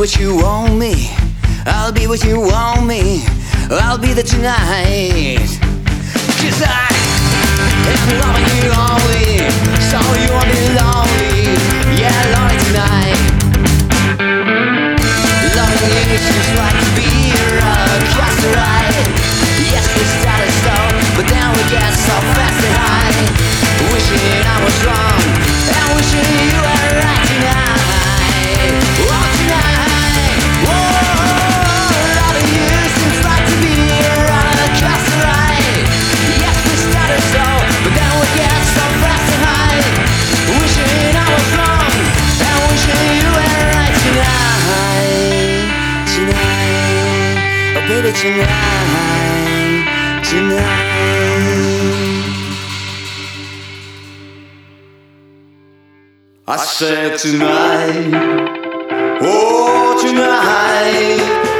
what you want me. I'll be what you want me. I'll be there tonight. 'Cause I am loving you only, so you won't be lonely. Yeah, lonely tonight. Loving you seems like to be a roller coaster ride. Yes, we started slow, but then we get so fast and high. Wishing I was wrong, and wishing you were right tonight. Oh, tonight. Whoa, loving you seems like to be a roller coaster ride. Yes, we started slow, but then we get so fast and high. Wishing I was wrong, and wishing you were right tonight. Tonight, oh baby, tonight, tonight. I said tonight, oh tonight.